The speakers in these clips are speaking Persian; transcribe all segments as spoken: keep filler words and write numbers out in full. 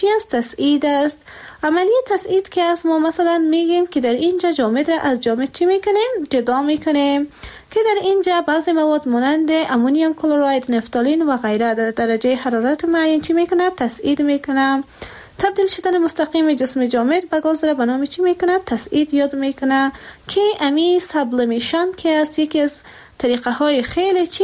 چی است؟ تسعید است. عملیه تسعید که است، ما مثلا میگیم که در اینجا جامد از جامد چی میکنیم؟ جدا میکنیم، که در اینجا بعضی مواد مانند امونیوم کلراید، نفتالین و غیره در درجه حرارت معین چی میکنه؟ تسعید میکنه. تبدیل شدن مستقیم جسم جامد به گاز را به نام چی میکنه؟ تسعید یاد میکنه. که امی سابلیمیشن که است یکی از طریقه های خیلی چی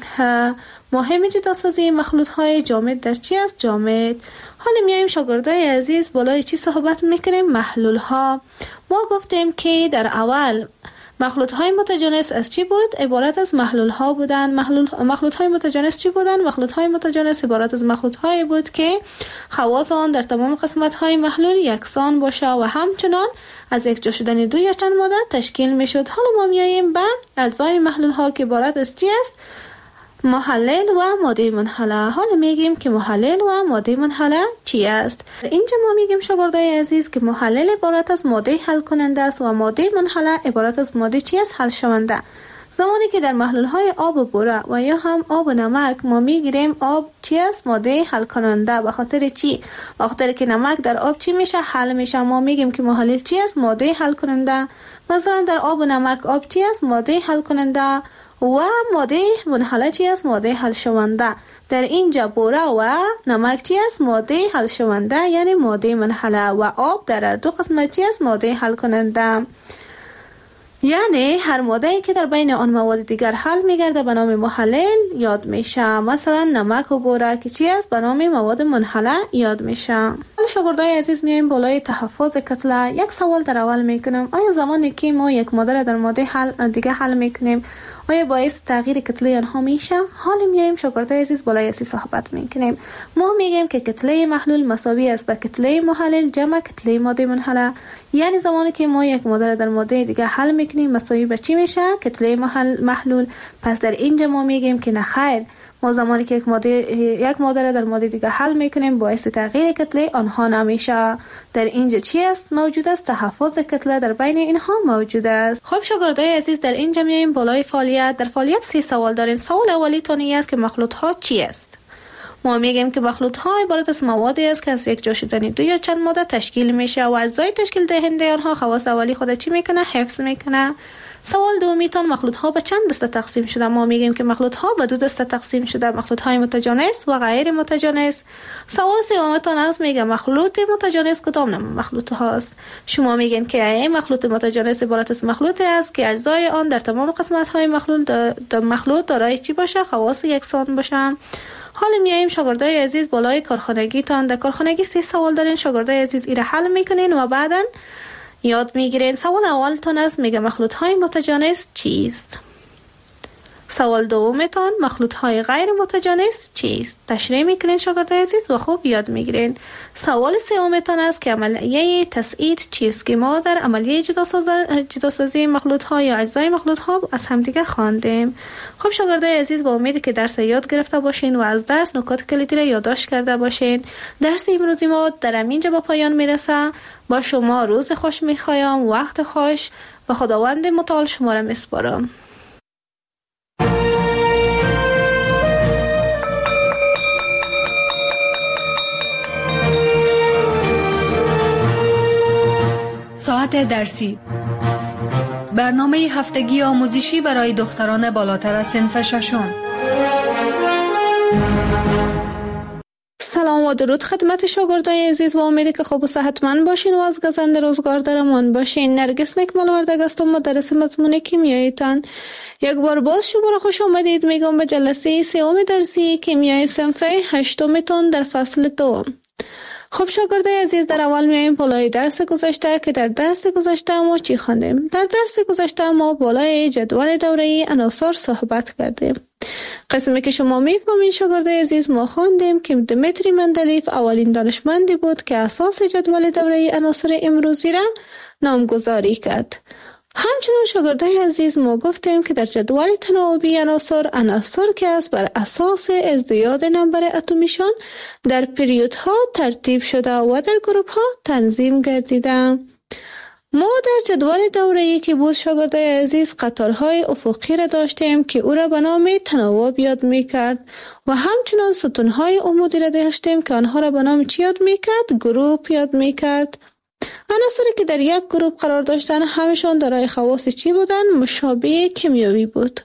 مهم جداسازی مخلوط های جامد در چی است؟ جامد. حالا میایم شاگردای عزیز بالای چی صحبت میکنیم؟ محلول ها. ما گفتیم که در اول مخلوط های متجانس از چی بود؟ عبارت از محلول ها بودن. محلول مخلوط های متجانس چی بودن؟ مخلوط های متجانس عبارت از مخلوط های بود که خواص آن در تمام قسمت های محلول یکسان باشه و همچنان از یک جا شدن دو یا چند ماده تشکیل می شد. حالا ما میاییم به اجزای محلول ها که عبارت از چی است؟ محلل و ماده منحله. حالا میگیم که محلل و ماده منحله چی است؟ اینجا ما میگیم شاگردای عزیز که محلل عبارت از ماده حل کننده است و ماده منحله عبارت از ماده چی است؟ حل شونده. زمانی که در محلول های آب و بوره و یا هم آب و نمک ما میگیریم آب چی است؟ ماده حل کننده. به خاطر چی؟ به خاطر که نمک در آب چی میشه؟ حل میشه. ما میگیم که محلل چی است؟ ماده حل کننده. مثلا در آب و نمک آب چی است؟ ماده حل کننده و ماده منحله چی است؟ ماده حل شونده. در اینجا بوره و نمک چی است؟ ماده حل شونده یعنی ماده منحله و آب در دو قسمت چی است؟ ماده حل کننده. یعنی هر ماده‌ای که در بین آن مواد دیگر حل میگرده به نام محلل یاد میشه. مثلا نمک و بوره که چی است؟ به نام مواد منحله یاد میشه. حالا شاگردای عزیز میایم بالای تحفظ کتله. یک سوال در اول میکنم، آیا زمانی که ما یک ماده را در ماده حل دیگه حل میکنیم آیا باعث تغییر کتله آنها میشه؟ حالا میایم شاگردای عزیز بالای اسی صحبت میکنیم. ما میگیم که کتله محلول مساوی است به کتله محلل جمع کتله ماده منحله. یعنی زمانی که ما یک ماده را در ماده دیگه حل میکنیم مساوی به چی میشه؟ کتله محلول. پس در اینجا ما میگیم که نه خیر، ما زمانی که یک ماده یک ماده را در ماده دیگه حل میکنیم باعث تغییر کتله آنها نمیشه. در اینجا چی است موجود است؟ تحفظ کتله در بین اینها موجود است. خب شاگردای عزیز در اینجا میایم بالای فعالیت. در فعالیت سه سوال داریم. سوال اولی تانی است که مخلوط ها چی است؟ ما میگیم که مخلوط ها عبارت از موادی است که از یک جا شدن دو یا چند ماده تشکیل میشه و اجزای تشکیل دهنده آنها خواص اولی خود چی میکنه؟ حفظ میکنه. سوال دومی تان مخلوط ها به چند دسته تقسیم شده؟ ما میگیم که مخلوط ها به دو دسته تقسیم شده، مخلوط های متجانس و غیر متجانس. سوال سوم تان است میگه مخلوط متجانس کدام نوع مخلوط هاست؟ شما میگین که این مخلوط متجانس عبارت از مخلوطی است که اجزای آن در تمام قسمت های مخلوط در مخلوط دارای چی باشه؟ خواص یکسان باشه. حالا میایم شاگردای عزیز بالای کارخانگی تان. در کارخانگی سه سوال دارین شاگردای عزیز، ایره حل میکنین و بعدن یاد میگیرین. سوال اولتان است میگه مخلوط های متجانس چیست؟ سوال دومتان مخلوط های غیر متجانس چیست؟ تشریح میکنین شاگردای عزیز و خوب یاد میگیرین. سوال سومتان است که عملیه تسعید چیست که ما در عملیه جداسازی مخلوط ها یا اجزای مخلوط ها از همدیگه خواندیم. خب شاگردای عزیز با امید که درس یاد گرفته باشین و از درس نکات کلیدی را یادداشت کرده باشین. درس امروزی ما در همینجا به پایان میرسه. با شما روز خوش میخوایم، وقت خوش و خداوند متعال شما را میسپارم. ساعت درسی، برنامه هفتگی آموزشی برای دختران بالاتر از صنف ششم. سلام و درود خدمت شاگردای عزیز و امیدی که خوب و صحتمند باشین و از گزند روزگار درمان باشین. نرگس نکمل وردگ هستم، مدرس مضمون کیمیایتان. یک بار باز شما را خوش آمدید میگم به جلسه سوم درسی کیمیای صنف هشتمتون در فصل دوم. خب شاگردای عزیز در اول میایم بالای درس گذشته که در درس گذشته ما چی خواندیم؟ در درس گذشته ما بالای جدول دوره‌ای عناصر صحبت کردیم. قسمی که شما میفهمین شاگردای عزیز ما خواندیم که دمیتری مندلیف اولین دانشمندی بود که اساس جدول دوره‌ای عناصر امروزی را نامگذاری کرد. همچنین شاگردای عزیز ما گفتیم که در جدول تناوبی عناصر عناصر که است بر اساس ازدیاد نمبر اتمیشان در پریودها ترتیب شده و در گروپ ها تنظیم گردیده. ما در جدول دوره‌ای که بود شاگردای عزیز قطارهای افقی را داشتیم که او را به نام تناوب یاد می‌کرد و همچنان ستونهای عمودی را داشتیم که آنها را به نام چی یاد می‌کرد؟ گروپ یاد می‌کرد. عناصری که در یک گروپ قرار داشتن همشان دارای خواص چی بودن؟ مشابه کیمیایی بود.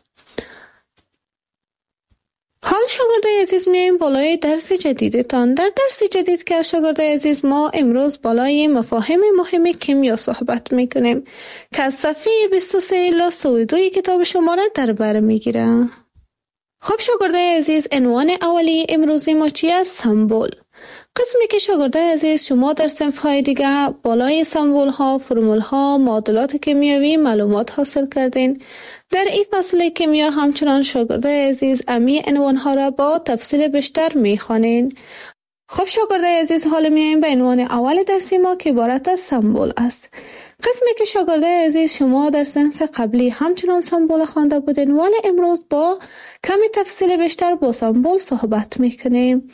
حال شاگردای عزیز میایم بالای درس جدیدتان. در درس جدید که از شاگردای عزیز ما امروز بالای مفاهیم مهم کیمیا صحبت میکنیم که از صفحه بیست و سه الی سی و دو کتاب شما را در بر میگیرم. خب شاگردای عزیز، عنوان اولی امروزی ما چی است؟ سمبل. قسمی که شاگردای عزیز شما در صنف‌های دیگه بالای سمبل ها، فرمول ها، معادلات کیمیایی معلومات حاصل کردین. در این فصل کیمیا همچنان شاگردای عزیز امی عنوان ها را با تفصیل بیشتر میخوانین. خب شاگردای عزیز، حالا میایم به عنوان اول درسی ما که عبارت از سمبل است. قسمی که شاگردای عزیز شما در صنف قبلی همچنان سمبل خوانده بودین، ولی امروز با کمی تفصیل بیشتر با سمبل صحبت میکنیم.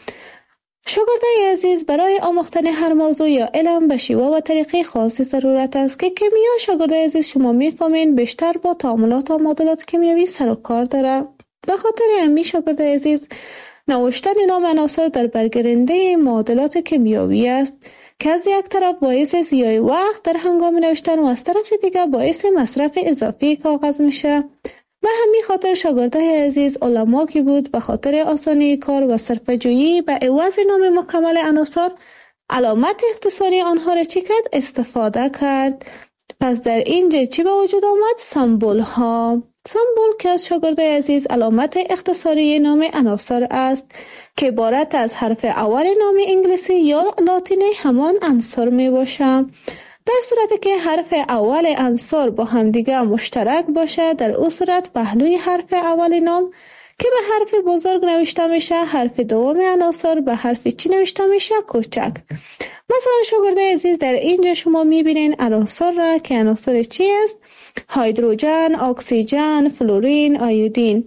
شاگردای عزیز، برای آموختن هر موضوع یا علم به شیوه و طریقه خاصی ضرورت است که کیمیا شاگردای عزیز شما میفهمین بیشتر با تعاملات و معادلات کیمیایی سر و کار داره. به خاطر همین شاگردای عزیز نوشتن نام عناصر در برگرنده معادلات کیمیایی است که از یک طرف باعث ضیاع وقت در هنگام نوشتن و از طرف دیگر باعث مصرف اضافی کاغذ میشه. به همین خاطر شاگردای عزیز علما که بود به خاطر آسانی کار و صرفه‌جویی به عوض نام مکمل عناصر علامت اختصاری آنها را چی کرد؟ استفاده کرد. پس در اینجا چی به وجود آمد؟ سمبل ها. سمبل که از شاگردای عزیز علامت اختصاری نام عناصر است که عبارت از حرف اول نام انگلیسی یا لاتینی همان عنصر می باشه. در صورتی که حرف اول عنصر با همدیگه مشترک باشه، در اون صورت پهلوی حرف اول نام که به حرف بزرگ نوشته میشه، حرف دوم عناصر به حرف چی نوشته میشه؟ کوچک. مثلا شاگردای عزیز در اینجا شما میبینین عناصر را که عناصر چی است؟ هیدروژن، اکسیژن، فلورین، آیودین.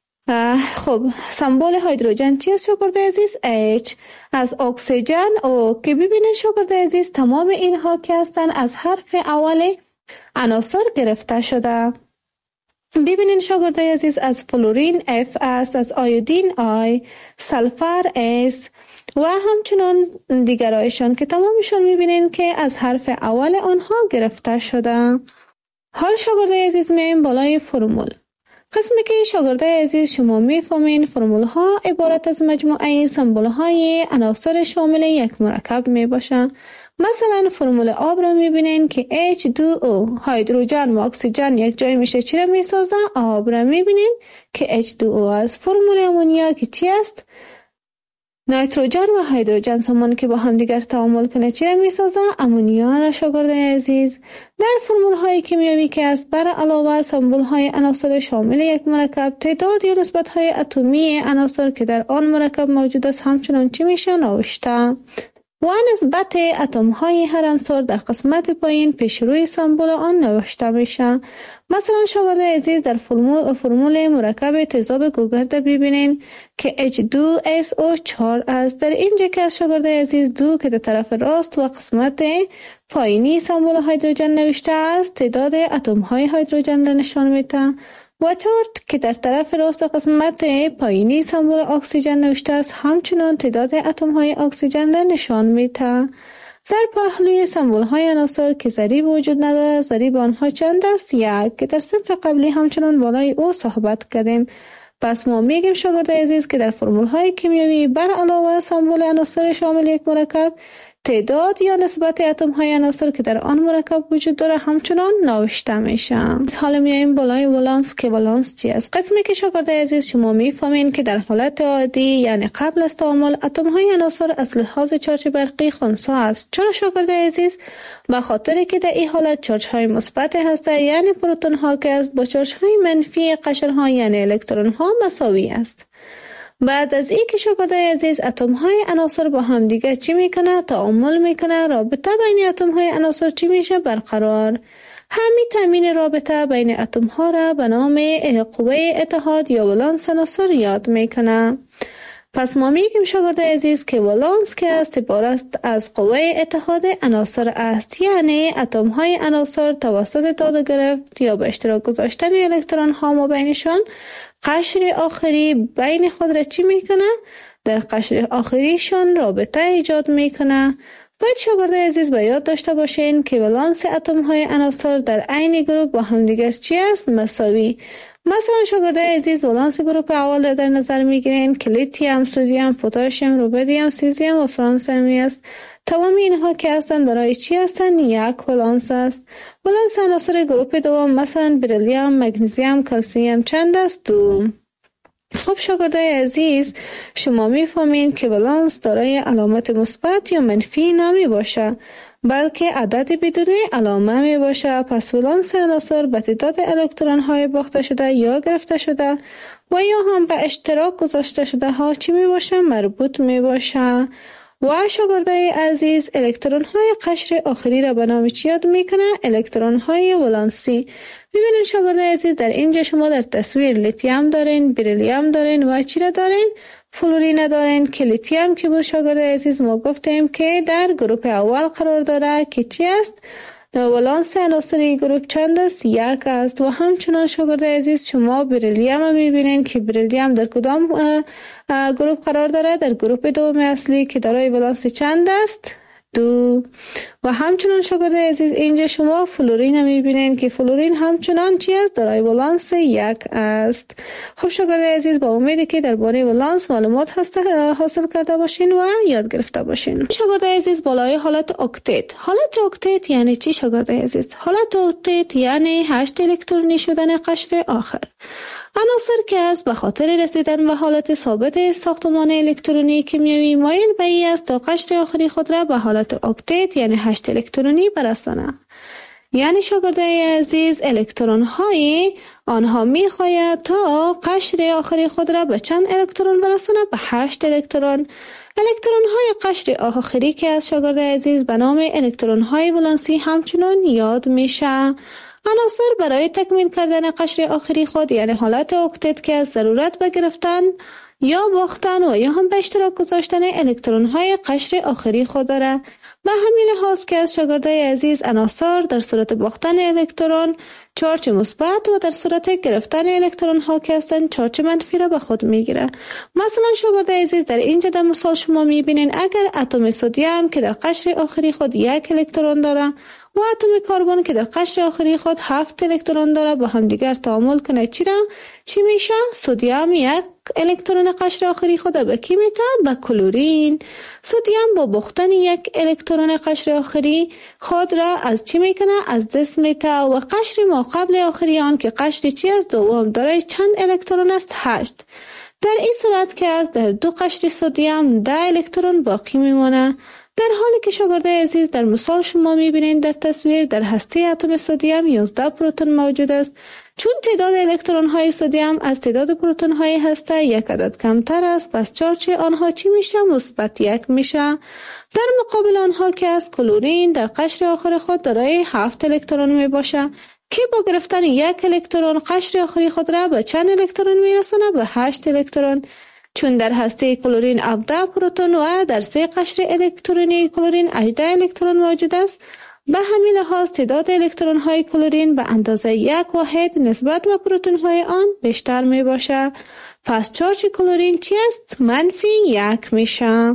خب سمبل هیدروژن چی است شاگردای عزیز؟ H. از اکسیژن او که ببینین شاگردای عزیز تمام اینها که هستن از حرف اول عناصر گرفته شده. ببینین شاگردای عزیز از فلورین F است، از آیودین I، سلفر S و همچنان دیگرایشان که تمامشون میبینین که از حرف اول آنها گرفته شده. حال شاگردای عزیز میایم بالای فرمول. قسمی که شاگردای عزیز شما میفهمین فرمول ها عبارت از مجموعه سمبل های عناصر شامل یک مرکب می باشن. مثلا فرمول آب را میبینین که اچ دو او، هیدروژن و اکسیژن یک جای میشه چی را میسازه؟ آب را میبینین که اچ دو او است. فرمول امونیا که چی است؟ نیتروژن و هیدروژن زمانی که با هم دیگر تعامل کنه چی را میسازه؟ امونیا را شاگردای عزیز. در فرمول های کیمیایی که است بر علاوه سمبل های عناصر شامل یک مرکب، تعداد یا نسبت های اتمی عناصر که در آن مرکب موجود است همچنان چی میشه؟ نوشته. و نسبت اتم های هر عنصر در قسمت پایین پیش روی سمبل آن نوشته میشه. مثلا شاگردای عزیز در فرمول, فرمول مرکب تیزاب گوگرد ببینین که اچ دو اس او چهار است. در اینجا که از شاگردای عزیز دو که در طرف راست و قسمت پایینی سمبل هیدروژن نوشته است تعداد اتم های هیدروژن را نشان میده و چهار که در طرف راست و قسمت پایینی سمبل اکسیژن نوشته است همچنان تعداد اتم های اکسیژن را نشان میده. در پهلوی سمبل های عناصر که ضریب وجود نداره، ضریب آنها چند است؟ یک که در صنف قبلی همچنان بالای او صحبت کردیم. پس ما میگیم شاگردای عزیز که در فرمول های کیمیایی بر علاوه سمبل عناصر شامل یک مرکب تعداد یا نسبت اتم های عناصر که در آن مرکب وجود داره همچنان نوشته میشه. حالا میایم بالای ولانس که ولانس چی است؟ قسمی که شاگردای عزیز شما میفهمین که در حالت عادی یعنی قبل از تعامل اتم های عناصر از لحاظ چارج برقی خنثی است. چرا شاگردای عزیز؟ به خاطر که در این حالت چارج های مثبت هسته یعنی پروتون ها که است با چارج های منفی قشر ها یعنی الکترون ها مساوی است. بعد از این که شاگردای عزیز اتم های عناصر با هم دیگه چی میکنه؟ تعامل میکنه. رابطه بین اتم های عناصر چی میشه؟ برقرار. همین تامین رابطه بین اتم ها را به نام قوه اتحاد یا ولانس عناصر یاد میکنه. پس ما میگیم شاگرد عزیز که ولانس که است عبارت از قوه اتحاد عناصر است، یعنی اتم های عناصر توسط داده گرفت یا به اشتراک گذاشتن الکترون ها ما بینشان قشر آخری بین خود را چی میکنه؟ در قشر آخریشان رابطه ایجاد میکنه. باید شاگرد عزیز به یاد داشته باشین که ولانس اتم های عناصر در عین گروپ با هم دیگر چی است؟ مساوی. مثلا شاگرد عزیز ولانس گروپ اول را در نظر میگیرین که لیتیوم، سدیم، پتاسیم، رودیم، سیزیم و فرانسیمی است. تمام اینها که هستند دارای چی هستند؟ یک ولانس است. ولانس عناصر گروپ دوم مثلا بریلیوم، مگنیزیم، کلسیم چند است؟ دو. خب شاگردای عزیز، شما میفهمین که ولانس دارای علامت مثبت یا منفی نمی باشه، بلکه عدد بدون علامه می باشه. پس ولانس عناصر به تعداد الکترون های باخته شده یا گرفته شده و یا هم به اشتراک گذاشته شده ها چی می باشه؟ مربوط می باشه. و شاگردای عزیز، الکترون های قشر آخری را به نام چی یاد میکنه؟ الکترون های ولانسی. ببینید شاگردای عزیز، در اینجا شما در تصویر لیتیوم دارین، بریلیوم دارین و چی را دارین؟ فلورین دارین که لیتیوم که بود شاگردای عزیز ما گفتیم که در گروپ اول قرار داره که چی است؟ در ولانس عناصری گروپ چند است؟ یک است. و همچنان شاگردای عزیز شما بریلیوم میبینین که بریلیوم در کدام گروپ قرار داره؟ در گروپ دوم اصلی که دارای ولانس چند است؟ دو. و همچنان شاگردای عزیز اینجا شما فلورین میبینین که فلورین همچنان چی است؟ دارای ولانس یک است. خب شاگردای عزیز، با امیدی که درباره ولانس معلومات حاصل کرده باشین و یاد گرفته باشین. شاگردای عزیز، بالای حالت اکتت. حالت اکتت یعنی چی شاگردای عزیز؟ حالت اکتت یعنی هشت الکترونی شدن قشر آخر. عناصر که است به خاطر رسیدن به حالت ثابت ساختمان الکترونی کیمیایی مایل به این است تا قشر آخری خود را به حالت اکتت یعنی هشت الکترونی برسانه. یعنی شاگردای عزیز، الکترون های آنها می خواهد تا قشر آخری خود را به چند الکترون برسانه؟ به هشت الکترون. الکترون های قشر آخری که از شاگردای عزیز به نام الکترون های ولانسی همچنان یاد میشه. عناصر برای تکمیل کردن قشر آخری خود یعنی حالت اکتت که از ضرورت به گرفتن یا باختن و یا هم به اشتراک گذاشتن الکترون های قشر آخری خود داره. به همین لحاظ که از شاگردای عزیز عناصر در صورت باختن الکترون چارج مثبت و در صورت گرفتن الکترون ها که هستند چارج منفی را به خود میگیره. مثلا شاگردای عزیز، در اینجا در مثال شما میبینین اگر اتم سدیم که در قشر آخری خود یک الکترون داره و اتم کربن که در قشر آخری خود هفت الکترون داره با هم دیگر تعامل کنه چی را؟ چی میشه؟ سدیم یک الکترون قشر آخری خود به کی میده؟ به کلورین. سدیم با باختن یک الکترون قشر آخری خود را از چی میکنه؟ از دست میده. و قشر ما قبل آخری آن که قشر چی است؟ دوم داره چند الکترون است؟ هشت. در این صورت که از در دو قشر سدیم ده الکترون باقی میمونه. در حالی که شاگردای عزیز در مثال شما میبینید در تصویر در هسته اتم سدیم یازده پروتون موجود است. چون تعداد الکترون های سدیم از تعداد پروتون های هسته یک عدد کمتر است، پس چارج آنها چی میشه؟ مثبت یک میشه. در مقابل آنها که از کلورین در قشر آخر خود دارای هفت الکترون می باشه که با گرفتن یک الکترون قشر آخری خود را به چند الکترون میرسونه؟ به هشت الکترون. چون در هسته کلورین هفده پروتون و در سه قشر الکترونی کلورین هجده الکترون موجود است، به همین لحاظ تعداد الکترون های کلورین به اندازه یک واحد نسبت به پروتون های آن بیشتر می باشه. پس چارج کلورین چی است؟ منفی یک میشه.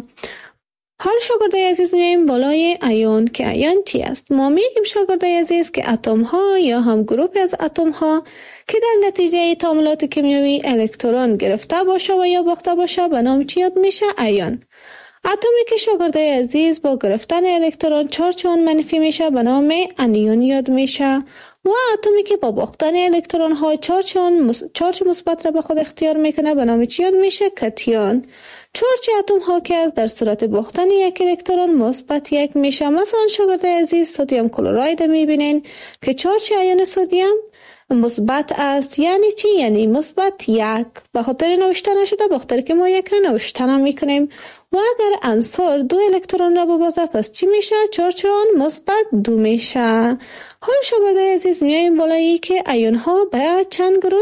حال شاگردای عزیز میایم بالای ایون که ایون چی است؟ ما میگیم شاگردای عزیز که اتم ها یا هم گروه از اتم ها که در نتیجه تعاملات کیمیایی الکترون گرفته باشه و یا باخته باشه به نام چی یاد میشه؟ ایون. اتمی که شاگردای عزیز با گرفتن الکترون چارج آن منفی میشه به نام انیون یاد میشه. و اتمی که با باختن الکترون ها چارج آن چارج مثبت را به خود اختیار میکنه به نام چی یاد میشه؟ کتیون. چارج اتم ها که از در صورت باختن یک الکترون مثبت یک میشه. مثلا شاگردای عزیز سدیم کلراید میبینین که چارج ایون سدیم مثبت است. یعنی چی؟ یعنی مثبت یک. به خاطر نوشته نشده به خاطر که ما یک را نوشته میکنیم. و اگر عنصر دو الکترون را ببازه پس چی میشه؟ چارج آن مثبت دو میشه. حال شاگردای عزیز میایم بالایی که ایون ها به چند گروه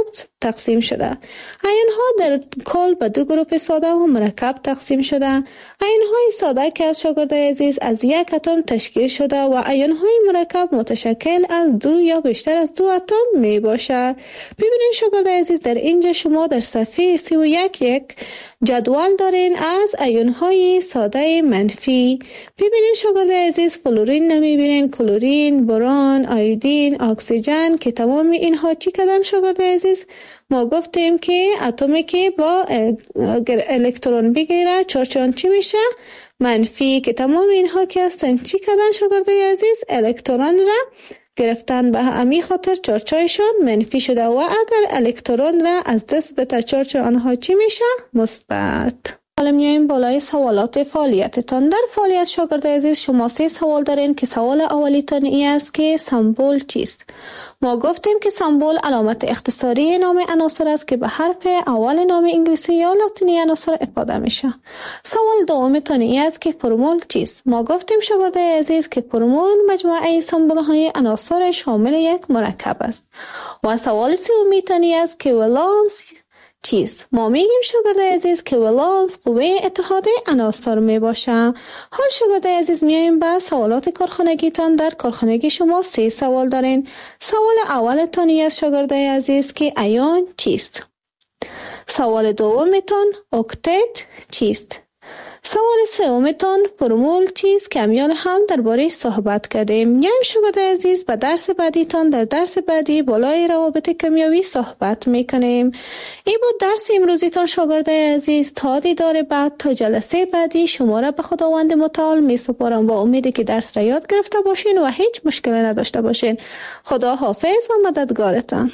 تقسیم شده. آیون ها در کل به دو گروه ساده و مرکب تقسیم شده. آیون های ساده که از شاگردای عزیز از یک اتم تشکیل شده و آیون های مرکب متشکل از دو یا بیشتر از دو اتم می باشد. ببینید شاگردای عزیز، در اینجا شما در صفحه سی و یک یک جدول دارین از آیون های ساده منفی. ببینید شاگردای عزیز، فلورین نمیبینین، کلورین، برون، آیودین، اکسیژن که تمام اینها چی کردن شاگردای عزیز؟ ما گفتیم که اتمی که با الکترون بگیره چارچان چی میشه؟ منفی. که تمام اینها که هستن چی کردن شاگردای عزیز؟ الکترون را گرفتن، به همین خاطر چارچایشان منفی شده و اگر الکترون را از دست بده چارچ آنها چی میشه؟ مثبت. حالا میایم بالای سوالات فعالیتتان. در فعالیت شاگردای عزیز شما سه سوال دارین که سوال اولیتان این است که سمبل چیست؟ ما گفتیم که سمبل علامت اختصاری نام عناصر است که به حرف اول نام انگلیسی یا لاتینی عناصر افاده میشه. سوال دومتان این است که فرمول چیست؟ ما گفتیم شاگردای عزیز که فرمول مجموعه سمبل های عناصر شامل یک مرکب است. و سوال سومیتان این است که ولانس چیست؟ ما میگیم شاگردای عزیز که ولانس قوه اتحاد عناصر می باشه. حال شاگردای عزیز میایم به سوالات کارخانگیتان. در کارخانگی شما سه سوال دارین. سوال اولتان است شاگردای عزیز که ایون چیست؟ سوال دومتان اکتت چیست؟ سوال سومتان فرمول چیست که امیال هم درباره صحبت کردیم. میایم شاگردای عزیز به درس بعدیتان. در درس بعدی بالای روابط کیمیایی صحبت میکنیم. این بود درس امروزیتان شاگردای عزیز. تا دیدار بعد، تا جلسه بعدی شما را به خداوند متعال می سپارم با امیدی که درس را یاد گرفته باشین و هیچ مشکلی نداشته باشین. خدا حافظ و مددگارتان.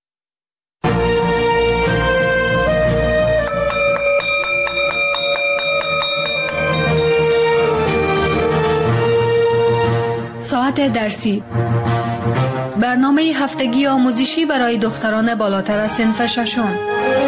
ساعت درسی، برنامه هفتگی آموزشی برای دختران بالاتر از صنف ششم.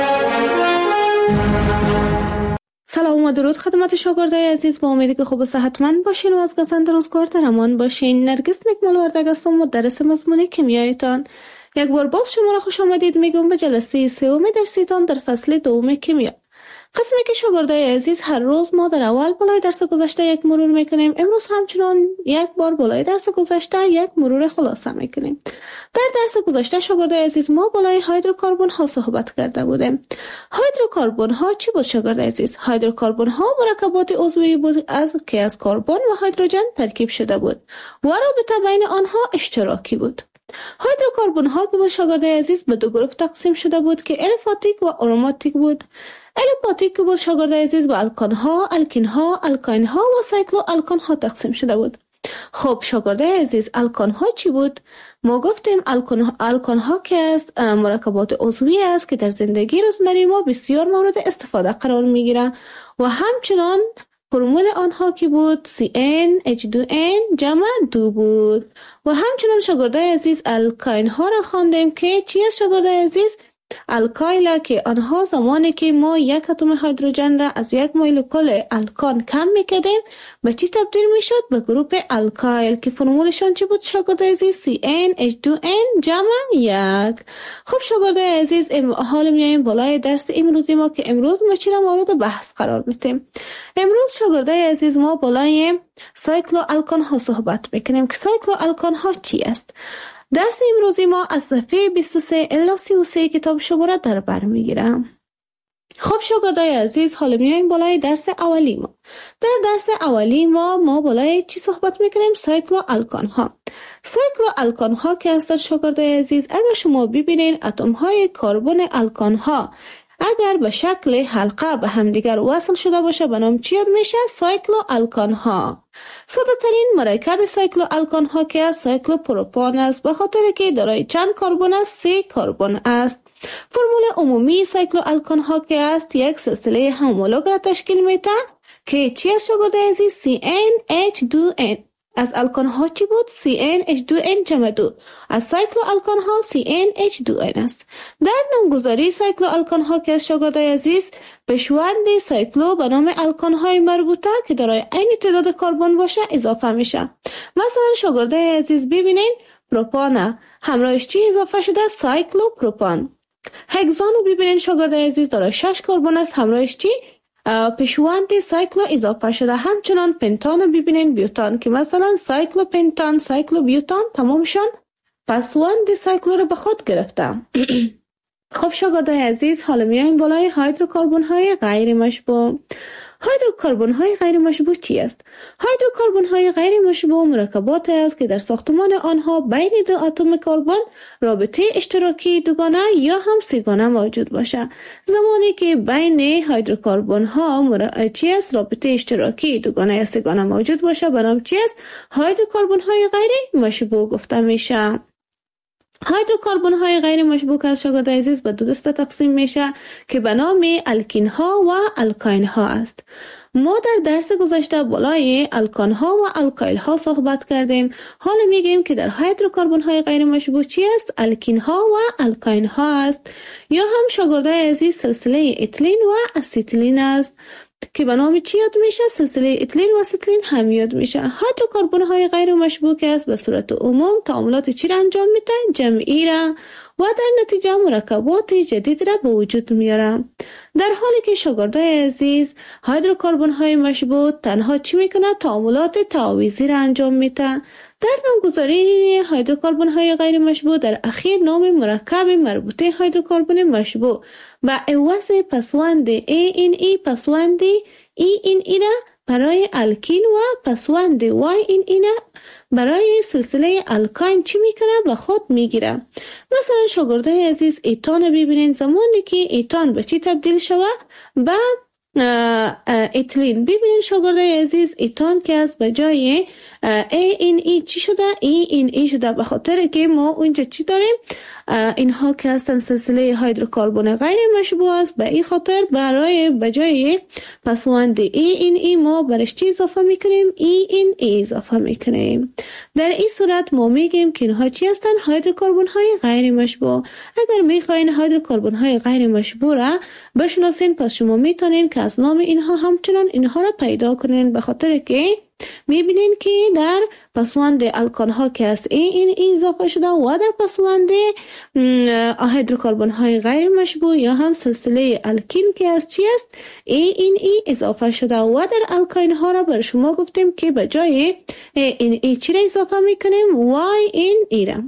سلام و درود خدمت شاگردای عزیز. با امیدی که خوب و صحتمند باشین و از گزند روزگار در امان باشین. نرگس نکمل وردگ هستم، مدرس مضمون کیمیایتان. یک بار باز شما را خوش آمدید میگم به جلسه سوم درسیتان در فصل دوم کیمیا. قسمی که شاگردای عزیز هر روز ما در اول بالای درس گذشته یک مرور میکنیم. امروز همچنان یک بار بالای درس گذشته یک مرور خلاصه میکنیم. در درس گذشته شاگردای عزیز ما بالای هیدروکربن ها صحبت کرده بودیم. هیدروکربن ها چی بود شاگردای عزیز؟ هیدروکربن ها مرکبات عضوی بود از که از کربن و هیدروژن ترکیب شده بود و رابطه بین آنها اشتراکی بود. هیدروکربن ها که بود شاگردای عزیز به دو گروه تقسیم شده بود که الفاتیک و آروماتیک بود. الفاتیک که بود شاگردای عزیز به الکان ها، الکین ها، الکاین ها و سایکلو الکان ها تقسیم شده بود. خب شاگردای عزیز، الکان ها چی بود؟ ما گفتیم الکان, الکان ها که است مرکبات عضوی است که در زندگی روزمره ما بسیار مورد استفاده قرار میگیره و همچنان فرمول آنها که بود سی ان اچ دو ان جمع دو بود. و همچنان شاگردای عزیز الکاین ها را خواندیم که چی است شاگردای عزیز؟ الکایل که آنها زمانی که ما یک اتم هیدروژن را از یک مولکول الکان کم میکردیم به چی تبدیل میشد؟ به گروپ الکایل که فرمولشان چی بود شاگردای عزیز؟ سی ان اچ دو ان جمع یک. خب شاگردای عزیز، حال میایم بالای درس امروزی ما که امروز ما چی را مورد بحث قرار میدیم. امروز شاگردای عزیز ما بالای سایکلو الکان ها صحبت میکنیم که سایکلو الکان ها چی است؟ درس امروزی ما از صفحه بیست و سه الی سی و سه کتاب شما را در بر میگیرم. خب شاگردای عزیز، حالا میایم بالای درس اولی ما. در درس اولی ما ما بالای چی صحبت میکنیم؟ سایکلو الکان ها. سایکلو الکان ها که هستند شاگردای عزیز، اگر شما ببینین اتم های کربن الکان ها اگر به شکل حلقه به همدیگر وصل شده باشه به نام چی یاد میشه؟ سایکلو الکان ها. ساده ترین مرکب سایکلو الکان ها که از سایکلو پروپان است به خاطر که دارای چند کربن است؟ سه کربن است. فرمول عمومی سایکلو الکان ها که است یک سلسله همولوگ را تشکیل میده که چی است شاگردای عزیز؟ سی ان اچ دو ان. از الکان ها چی بود؟ سی ان اچ دو ان جمع دو. از سایکلو الکان ها سی ان اچ دو ان است. در نامگذاری سایکلو الکان ها که از شاگردای عزیز به شوند سایکلو به نام الکان های مربوطه که دارای عین تعداد کربن باشه اضافه میشه. مثلا شاگردای عزیز ببینین پروپان همراهش چی اضافه شده؟ سایکلو پروپان. هگزان رو ببینین شاگرد عزیز داره شش کربن است، همراهش چی؟ پیشوند سایکلو اضافه شده. همچنان پنتان رو ببینین، بیوتان که مثلا سایکلو پنتان، سایکلو بیوتان تمامشان پسوند سایکلو رو به خود گرفتم. خب شاگردای عزیز حالا میایم بالای هیدروکربن های غیر مشبوع. هیدروکربن های غیر مشبوع چی است؟ هیدروکربن های غیر مشبوع مرکبات است که در ساختمان آنها بین دو اتم کربن رابطه اشتراکی دوگانه یا هم سه‌گانه موجود باشد. زمانی که بین هیدروکربن ها مر... چی است؟ رابطه اشتراکی دوگانه یا سه‌گانه موجود باشه، به نام چی است؟ هیدروکربن های غیر مشبوع گفته میشه. هیدروکربن های غیر مشبوع از شاگرد عزیز به دو دسته تقسیم میشه که به نام الکین ها و الکاین ها است. ما در درس گذشته بالای الکان ها و الکایل ها صحبت کردیم. حالا میگیم که در هیدروکربن های غیر مشبوع چی است؟ الکین ها و الکاین ها است، یا هم شاگرد عزیز سلسله اتیلین و اسیتیلین است که به نام چی یاد میشه؟ سلسله اتیلین و اسیتیلین هم یاد میشه. هیدروکربن های غیر مشبوع است به صورت عموم تعاملات چی را انجام میده؟ جمعی را، و در نتیجه مرکبات جدید را به وجود میاره. در حالی که شاگردای عزیز هیدروکربن های مشبوع تنها چی میکنه؟ تعاملات تعاویزی را انجام میده. در نامگذاری هیدروکربن های غیر مشبوع در اخیر نام مرکب مربوطه هیدروکربن مشبوع و عوض پسوند ای این ای پسوند ای این ای را برای الکین و پسوند وای این ای را برای سلسله الکاین چی میکنه؟ به خود میگیره. مثلا شاگردای عزیز ایتان ببینین، زمانی که ایتان به چی تبدیل شوه؟ به اتیلین. ببینین شاگردای عزیز ایتان که از به جای ای این ای چی شده؟ ای این ای شده، به خاطر که ما اونجا چی داریم؟ اینها که هستن سلسله هیدروکربن غیر مشبوع است. به این خاطر برای به جای پسوند ای این ای ما برش چی اضافه میکنیم؟ ای این ای اضافه میکنیم. در این صورت ما میگیم که اینها چی هستن؟ هیدروکربن های غیر مشبوع. اگر میخواین هیدروکربن های غیر مشبوع را بشناسین، پس شما میتونین که از نام اینها همچنان اینها را پیدا کنین، به خاطر که میبینین که در پسوند الکان ها که است ای این ای اضافه شده و در پسوند هیدروکربن های غیر مشبوع یا هم سلسله الکین که است چی است؟ ای این ای اضافه شده و در الکاین ها را بر شما گفتیم که به جای ای این ای چی را اضافه میکنیم؟ وای این ای را.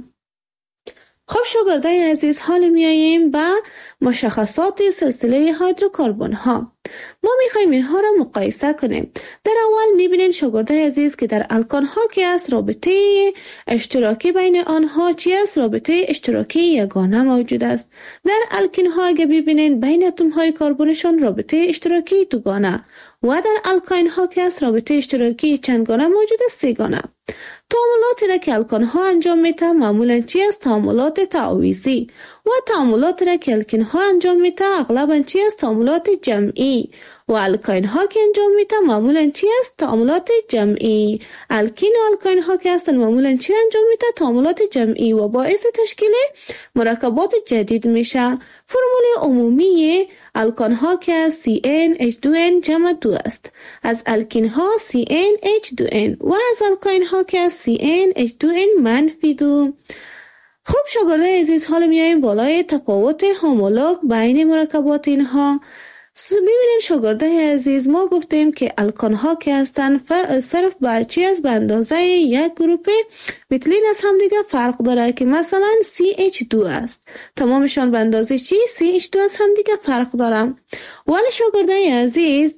خب شاگردای عزیز حال میاییم به مشخصات سلسله هیدروکربن ها. ما میخوایم اینها را مقایسه کنیم. در اول میبینین شاگردای عزیز که در الکان ها که است رابطه اشتراکی بین آنها چی است؟ رابطه اشتراکی یگانه موجود است. در الکین ها اگه ببینین بین اتم های کربنشان رابطه اشتراکی دوگانه و در الکاین ها که است رابطه اشتراکی چندگانه موجود است؟ سه‌گانه. تعاملاتی را که الکان ها انجام میده معمولا چی است؟ تعاملات تعاویزی، و تعاملات را که الکین ها انجام میده اغلبا چی است؟ تعاملات جمعی، و الکاین ها که انجام میده معمولا چی است؟ تعاملات جمعی. الکین و الکاین ها که هستن معمولا چی انجام میده؟ تعاملات جمعی و باعث تشکیل مرکبات جدید میشه. فرمول عمومی الکان ها که سی ان اچ دو ان جمع دو است، از الکین ها سی ان اچ دو ان و از الکاین ها که سی ان اچ دو ان منفی دو. خب شاگردای عزیز حالا میایم بالای تفاوت هومولوگ بین مرکبات اینها. ببینید شاگردای عزیز ما گفتیم که الکان ها که هستن صرف به چی از به اندازه یک گروپ متیلین از هم دیگه فرق داره که مثلا سی اچ دو است، تمامشان به اندازه چی؟ سی اچ دو از هم دیگه فرق داره. ولی شاگردای عزیز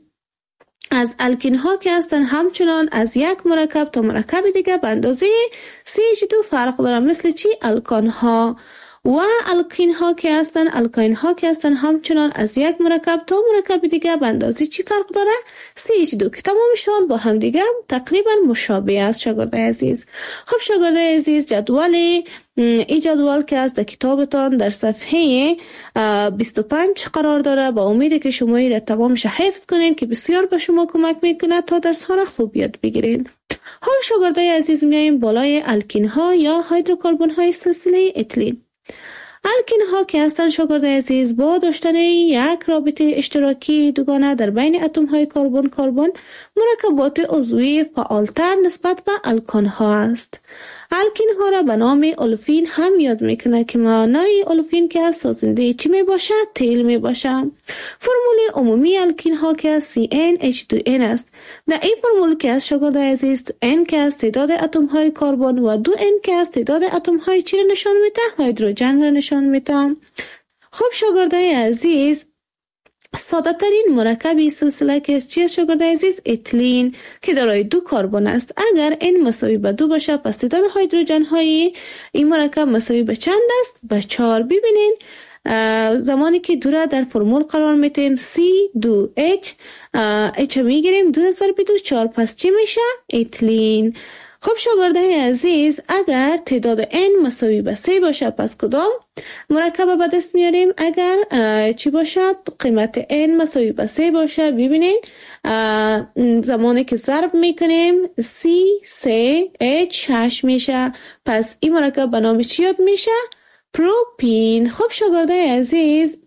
از الکین ها که هستن همچنان از یک مرکب تا مرکب دیگه به اندازه سی اچ دو فرق داره، مثل چی؟ الکان ها. و الکین ها که هستن الکاین ها که هستن همچنان از یک مرکب تا مرکب دیگه به اندازه چی فرق داره؟ سی اچ دو، که تمامشان با هم دیگه تقریبا مشابه است شاگردای عزیز. خب شاگردای عزیز جدول این جدول که از در کتابتان در صفحه بیست و پنج قرار داره، با امید که شما این را تمامش حفظ کنین که بسیار به شما کمک میکنه تا درس ها را خوب یاد بگیرین. حال شاگردای عزیز میاییم بالای الکین ها یا هیدروکربن های سلسله اتیلین. الکین ها که هستند شاگرد عزیز با داشتن یک رابطه اشتراکی دوگانه در بین اتم های کربن کربن مرکبات عضوی فعالتر نسبت به الکان ها است. الکین ها را به نام اولفین هم یاد میکنه که معنای اولفین که از سازنده چی می باشد؟ تیل می باشد. فرمول عمومی الکین ها که از سی ان اچ دو ان است. در این فرمول که از شاگرد عزیز N که از تعداد اتم های کربن و دو ان که از تعداد اتم های چی را نشان میده؟ هیدروژن را نشان میده. خب شاگرد عزیز ساده ترین مرکبی سلسله که چیست شاگرد عزیز؟ اتیلین که دارای دو کربن است. اگر n مساوی به دو باشه پس تعداد هیدروژن های این مرکب مساوی به چند است؟ به چهار. ببینین زمانی که دو را در فرمول قرار میتیم سی دو اچ اچ میگیریم دو ضرب دو چهار پس چی میشه؟ اتیلین. خب شاگردای عزیز اگر تعداد n مساوی به سه باشه پس کدام مرکب به دست میاریم؟ اگر چی باشد؟ قیمت n مساوی به سه باشه. ببینید زمانی که ضرب میکنیم سی سه اچ شش میشه پس این مرکب به نام چی یاد میشه؟ پروپین. خب شاگردای عزیز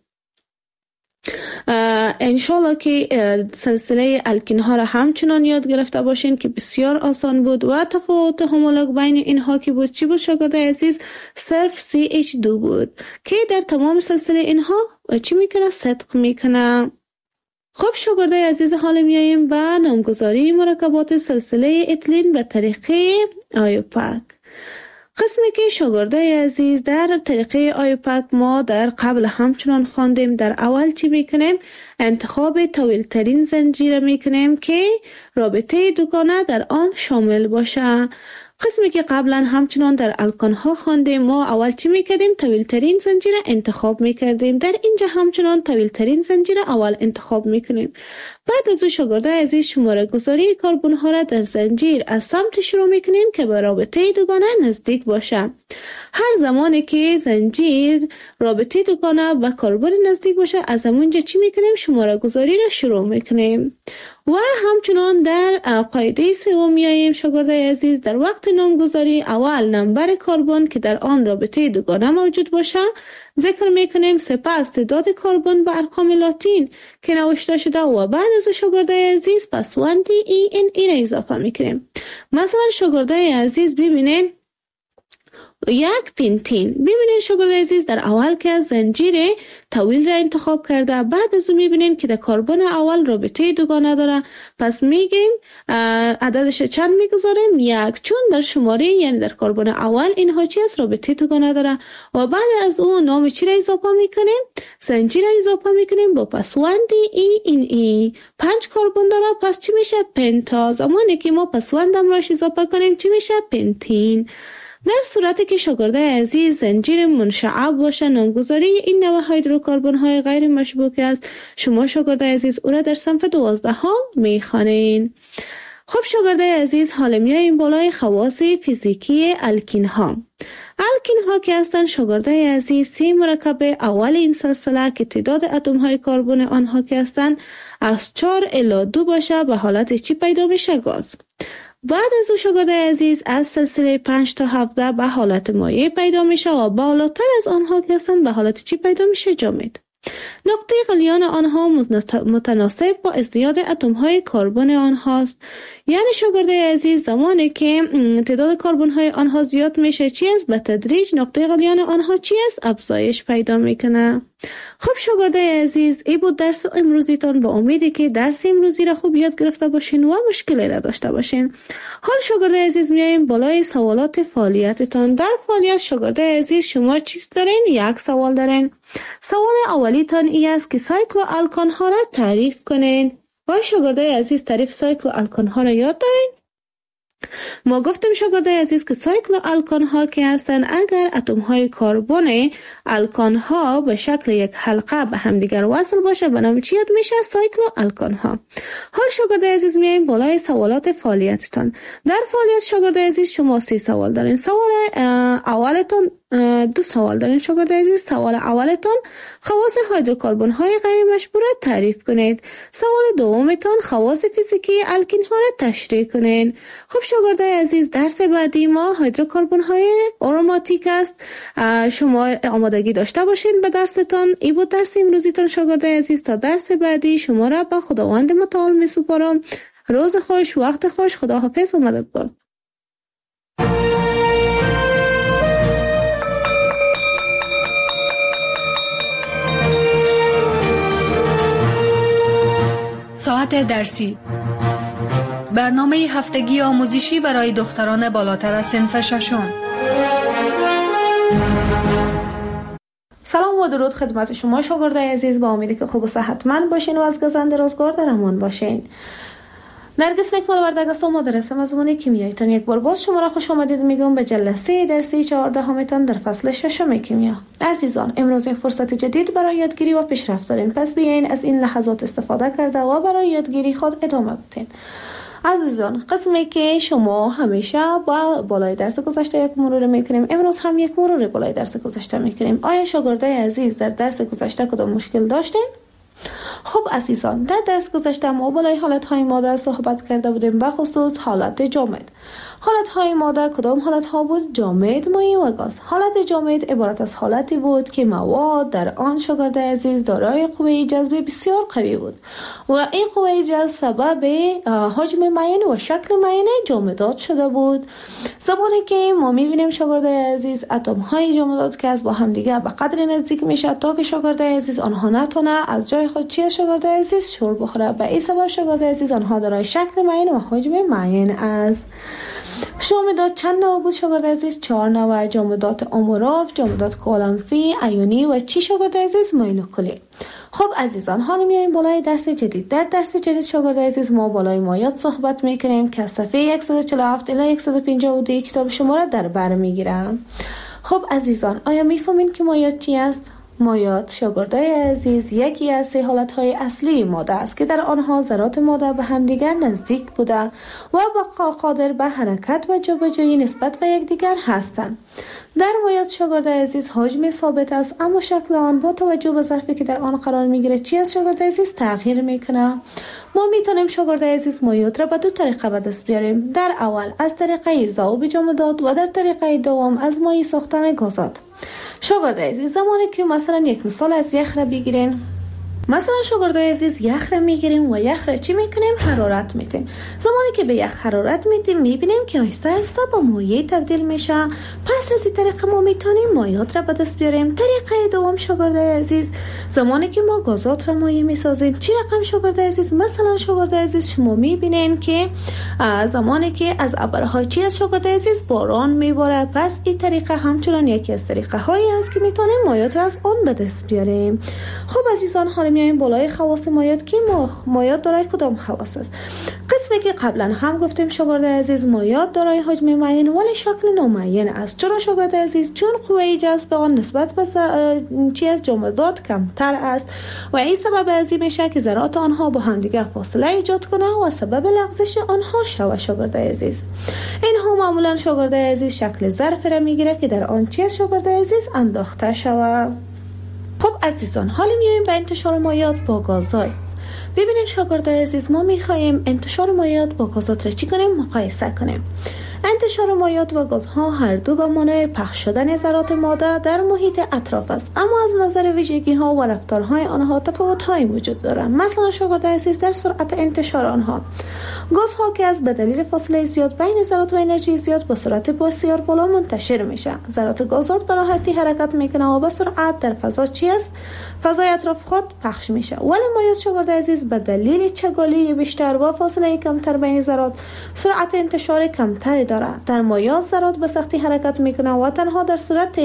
انشالله که سلسله الکین ها را همچنان یاد گرفته باشین که بسیار آسان بود و تفاوت همولوگ بین اینها که بود چی بود شاگردای عزیز؟ صرف سی اچ دو بود که در تمام سلسله اینها چی میکنه؟ صدق میکنه. خب شاگردای عزیز حالا میاییم به نامگذاری مرکبات سلسله اتیلین به طریقه آیوپاک. قسمی که شاگردای عزیز در طریقه آیوپاک ما در قبل همچنان خواندیم. در اول چی میکنیم؟ انتخاب طویل ترین زنجیر میکنیم که رابطه دوگانه در آن شامل باشه. قسمی که قبلا همچنان در الکان ها خواندیم ما اول چی میکردیم؟ طویل ترین زنجیر انتخاب میکردیم. در اینجا همچنان طویل ترین زنجیر اول انتخاب میکنیم. بعد از او شاگردای عزیز شماره گذاری کربن ها را در زنجیر از سمت شروع میکنیم که به رابطه دوگانه نزدیک باشه. هر زمانی که زنجیر رابطه دوگانه با کربن نزدیک باشه از همونجا چی میکنیم؟ شماره گذاری را شروع میکنیم. و همچنان در قاعده سوم میاییم شاگردای عزیز در وقت نامگذاری اول نمبر کربن که در آن رابطه دوگانه موجود باشه ذکر میکنیم، سپس تعداد کربن به ارقام لاتین که نوشته شده و بعد از شاگردای عزیز پسوند ای ان ای را اضافه میکنیم. مثلا شاگردای عزیز ببینین یک پنتین. ببینین شاگردای عزیز در اول که از زنجیر طویل را انتخاب کرده بعد از اون میبینین که در کربن اول رابطه دوگانه داره پس میگیم عددش چند میگذاریم؟ یک، چون در شماره یعنی در کربن اول اینها چی است؟ رابطه دوگانه داره و بعد از اون نام چی را اضافه میکنیم؟ زنجیر را اضافه میکنیم با پسوند ای این ای. پنج کربن داره پس چی میشه؟ پنتا. زمانی که ما پسوندم راش اضافه کنیم چی میشه؟ پنتین. در صورتی که شاگردای عزیز زنجیر منشعب باشه نامگذاری این نوع هیدروکربن های غیر مشبوک است. شما شاگردای عزیز او را در صنف دوازده ها میخوانین. خب شاگردای عزیز حالا میاییم بالای خواص فیزیکی الکین ها. الکین ها که هستند شاگردای عزیز سه مرکب اول این سلسله که تعداد اتم های کربن آنها که هستند از چهار الی دو باشه به حالت چی پیدا میشه؟ گاز. بعد از او شاگردای عزیز از سلسله پنج تا هفده به حالت مایع پیدا میشه و بالاتر از آنها که هستند به حالت چی پیدا میشه؟ جامد. نقطه غلیان آنها متناسب با ازدیاد اتم های کربن آنهاست. یعنی شاگردای عزیز زمانی که تعداد کربن های آنها زیاد میشه چی است؟ به تدریج نقطه غلیان آنها چی است؟ افزایش پیدا میکنه. خب شاگردای عزیز این بود درس امروزیتان. با امیدی که درس امروزی را خوب یاد گرفته باشین و مشکلی را داشته باشین. حال شاگردای عزیز میاییم بالای سوالات فعالیتتان. در فعالیت شاگردای عزیز شما چیز دارین؟ یک سوال دارین. سوال اولیتان ای است که سایکل الکان ها را تعریف کنین. و شاگردای عزیز تعریف سایکل الکان ها را یاد دارین؟ ما گفتیم شاگردای عزیز که سایکل الکان ها که هستن اگر اتم های کربن الکان ها به شکل یک حلقه به همدیگر وصل باشه به نام چی یاد میشه؟ سایکل الکان ها. حال شاگردای عزیز میایم بالای سوالات فعالیتتان. در فعالیت شاگردای عزیز شما سی سوال دارین. سوال اولتون دو سوال داریم شاگرد عزیز. سوال اولتون خواص هیدروکربن های غیر مشبوع را تعریف کنید. سوال دومتون خواص فیزیکی الکین ها را تشریح کنید. خب شاگرد عزیز، درس بعدی ما هیدروکربن های آروماتیک است. شما آمادگی داشته باشین به درستان. این بود درس امروزیتون شاگرد عزیز. تا درس بعدی شما را به خداوند متعال میسپارم. روز خوش، وقت خوش، خداحافظ و مددگار. ساعت درسی، برنامه هفتگی آموزشی برای دختران بالاتر از صنف ششم. سلام و درود خدمت شما شاگردای عزیز. با امیدی که خوب و صحتمند باشین و از گزند روزگار در امان باشین. نرگس نکمال وردگ است و مدرس مضمون کیمیایتان. یک بار باز شما را خوش آمدید میگم به جلسه درسی چهاردهمتان در فصل ششم کیمیا. عزیزان، امروز یک فرصت جدید برای یادگیری و پیشرفت داریم. پس بیاین از این لحظات استفاده کرده و برای یادگیری خود ادامه بدین. عزیزان، قسمی که شما همیشه با بالای درس گذشته یک مرور میکنیم، امروز هم یک مرور بالای درس گذشته میکنیم. آیا شاگردای عزیز در درس گذشته کدام مشکل داشتین؟ خب عزیزان، در درس گذشته ما بالای حالت‌های ماده صحبت کرده بودیم، به خصوص حالت جامد. حالت‌های ماده کدام حالت‌ها بود؟ جامد، مایع و گاز. حالت جامد عبارت از حالتی بود که مواد در آن شاگرد عزیز دارای قوه جذب بسیار قوی بود و این قوه جذب سبب حجم معین و شکل معین جامدات شده بود. زمانی که ما می‌بینیم شاگرد عزیز اتم‌های جامدات که از با هم دیگه به قدر نزدیک میشه تا که شاگرد عزیز آنها نتونه از جای خود چی شاگرد عزیز شور بخوره. به این سبب شاگرد عزیز آنها دارای شکل معین و حجم معین است. جامدات چند نوع بود شاگرد عزیز؟ چهار نوع: جامدات امورف، جامدات کوالنسی، ایونی و چی شاگرد عزیز؟ مولکولی. خب عزیزان، حالا میایم بالای درس جدید. در درس جدید شاگرد عزیز ما بالای مایات صحبت میکنیم که صفحه صد و چهل و هفت الی صد و پنجاه و دو کتاب شما را در بر میگیرم. خب عزیزان، آیا میفهمین که مایات چی است؟ مایات شاگردای عزیز یکی از سه حالتهای اصلی ماده است که در آنها ذرات ماده به همدیگر نزدیک بوده و با قادر به حرکت و جابجایی نسبت به یکدیگر هستند. در مایات شاگرد عزیز حجم ثابت است، اما شکل آن با توجه به ظرفی که در آن قرار میگیره چی از شاگرد عزیز تغییر میکنه. ما میتونیم شاگرد عزیز مایات را به دو طریقه به دست بیاریم. در اول از طریقه ذوب جامدات و در طریقه دوم از مایع ساختن گازات. شاگرد عزیز، زمانی که مثلا یک مثال از یخ را بگیرین، مثلا شاگرد عزیز یخ را میگیریم و یخ را چی میکنیم؟ حرارت میدیم. زمانی که به یخ حرارت میدیم میبینیم که آهسته آهسته با مایع تبدیل میشه. پس از این طریقه ما میتونیم مایعات را به دست بیاریم. طریقه دوم شاگرد عزیز، زمانی که ما گازات را مایع میسازیم، چی رقم شاگرد عزیز؟ مثلا شاگرد عزیز شما میبینین که زمانی که از ابرها چی از شاگرد عزیز؟ باران میباره. پس این طریقه همچنان یکی از طریقه هایی است که میتونیم مایعات را از اون به دست بیاریم. خب عزیزان، حالا میایم بالای خواص مایعات که مایعات دارای کدام خواص است؟ قسمی که قبلا هم گفتیم شاگرد عزیز مایعات دارای حجم معین ولی شکل نامعین است. چرا شاگرد عزیز؟ چون قوه جذب آن نسبت به چی از جامدات کمتر است و این سبب از این میشه که ذرات آنها با هم دیگه فاصله ایجاد کنه و سبب لغزش آنها شوه. شاگرد عزیز اینها معمولا شاگرد عزیز شکل ظرف را میگیره که در آن چی از شاگرد عزیز انداخته شوه. خب عزیزان، حالا میایم به انتشار مایعات با گازهای. ببینید شاگرد عزیز، ما میخوایم انتشار مایعات با گازات را چی کنیم؟ مقایسه کنیم. انتشار مایعات و گازها هر دو به معنای پخش شدن ذرات ماده در محیط اطراف است، اما از نظر ویژگی ها و رفتارهای آنها تفاوت هایی وجود دارند. مثلا شاگرد عزیز در سرعت انتشار آنها، گازها که از به دلیل فاصله زیاد بین ذرات و انرژی زیاد با سرعت بسیار بالا منتشر میشه. ذرات گازات به راحتی حرکت میکنه و به سرعت در فضا چی است؟ فضای اطراف خود پخش میشه. ولی مایعات شاگرد عزیز به دلیل چگالی بیشتر و فاصله کمتر بین ذرات سرعت انتشار کمتری داره. در مایعات ذرات به سختی حرکت میکنه و تنها در صورت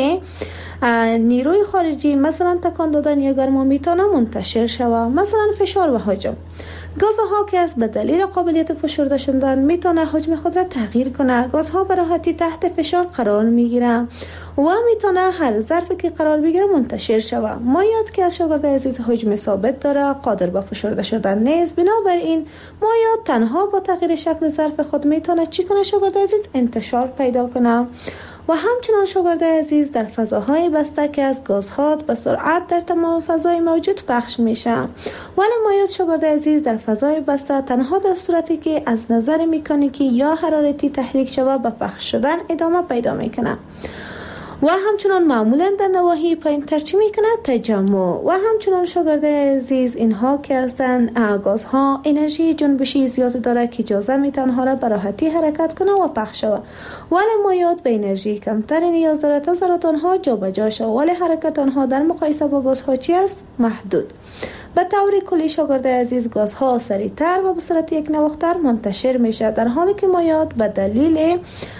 نیروی خارجی مثلا تکان دادن یا گرما میتونه منتشر شوه، مثلا فشار و حجم. گازها که از به دلیل قابلیت فشرده شدن میتونه حجم خود را تغییر کنه. گازها به راحتی تحت فشار قرار میگیره و میتونه هر ظرفی که قرار بگیره منتشر شوه. مایعات که از شاگرد عزیز حجم ثابت داره، قادر به فشرده شدن نیست. بنابراین مایعات تنها با تغییر شکل ظرف خود میتونه چی کنه شاگرد عزیز؟ انتشار پیدا کنه. و همچنان شاگرد عزیز در فضاهای بسته که از گازها به سرعت در تمام فضای موجود پخش میشه، ولی مایع شاگرد عزیز در فضای بسته تنها در صورتی که از نظر مکانیکی یا حرارتی تحریک شود به پخش شدن ادامه پیدا میکنه و همچنان معمولا در نواحی پایین تر چی میکنه؟ تجمع. و همچنان شاگرد عزیز اینها که هستند گازها انرژی جنبشی زیاد داره که اجازه میتن آنها را به راحتی حرکت کنه و پخش شود، ولی مایعات به انرژی کمتری نیاز داره تا ذرات آنها جابجا شود، ولی حرکت آنها در مقایسه با گازها چی است؟ محدود. به طور کلی شاگرد عزیز گازها سریعتر و به صورت یک نواختر منتشر میشه، در حالی که مایعات به دلیل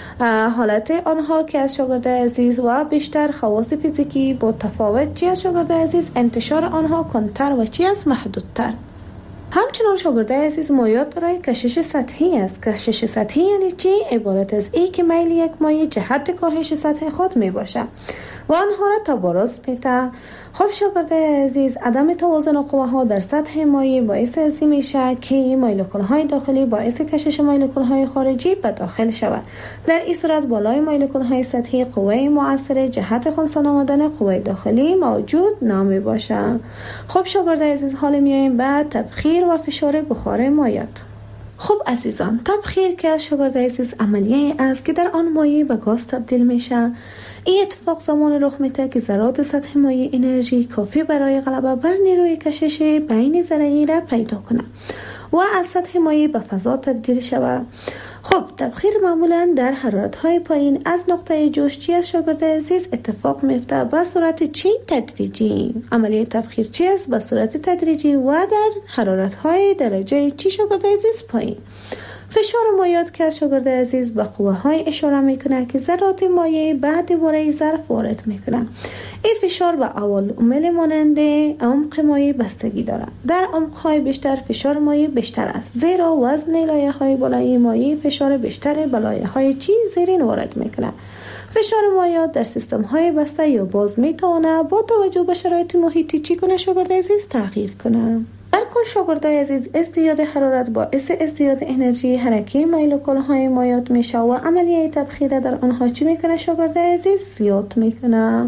حالت آنها که از شاگرد عزیز و بیشتر خواص فیزیکی با تفاوت چی از شاگرد عزیز انتشار آنها کنتر و چی از محدودتر. همچنان شاگرد عزیز مایعات دارای کشش سطحی است. کشش سطحی یعنی چی؟ عبارت از ای که میل یک مایع جهت کاهش سطح خود می باشه و آنها را تبارز میده. خب شاگرد عزیز عدم توازن قوه ها در سطح مایع باعث ازی میشه که مولکول های داخلی باعث کشش مولکول های خارجی به داخل شود. در این صورت بالای مولکول های سطحی قوه مؤثر جهت خنثی نمودن قوه داخلی موجود نمی باشه. خب شاگرد عزیز حالا میایم به تبخیر و فشار بخار مایعات. خب عزیزان، تبخیر که از شاگرد عزیز عملیه است که در آن مایع به گاز تبدیل میشه. این اتفاق زمان رخ میده که ذرات سطح مایع انرژی کافی برای غلبه بر نیروی کشش بین ذره‌ای را پیدا کنه و از سطح مایع به فضا تبدیل شود. خب تبخیر معمولا در حرارت‌های پایین از نقطه جوش چی از شاگرد عزیز اتفاق میفته به صورت چی؟ تدریجی. عملیه تبخیر چی است؟ به صورت تدریجی و در حرارت‌های درجه چی شاگرد عزیز؟ پایین. فشار مایعات که از شاگرد عزیز به قوه های اشاره میکنه که ذرات مایع بعد دیواره ظرف وارد میکنه. این فشار به عوامل مانند عمق مایع بستگی دارد. در عمق های بیشتر فشار مایع بیشتر است، زیرا وزن لایه های بالای مایع فشار بیشتر به لایه های چی زیرین وارد میکنه. فشار مایعات در سیستم های بسته یا باز میتونه با توجه به شرایط محیطی چی کنه شاگرد عزیز؟ تغییر کنه. در کل شاگرد عزیز ازدیاد حرارت باعث ازدیاد انرژی حرکی مولکول های مایعات میشه و عملیه تبخیر در آنها چی میکنه شاگرد عزیز؟ زیاد میکنه.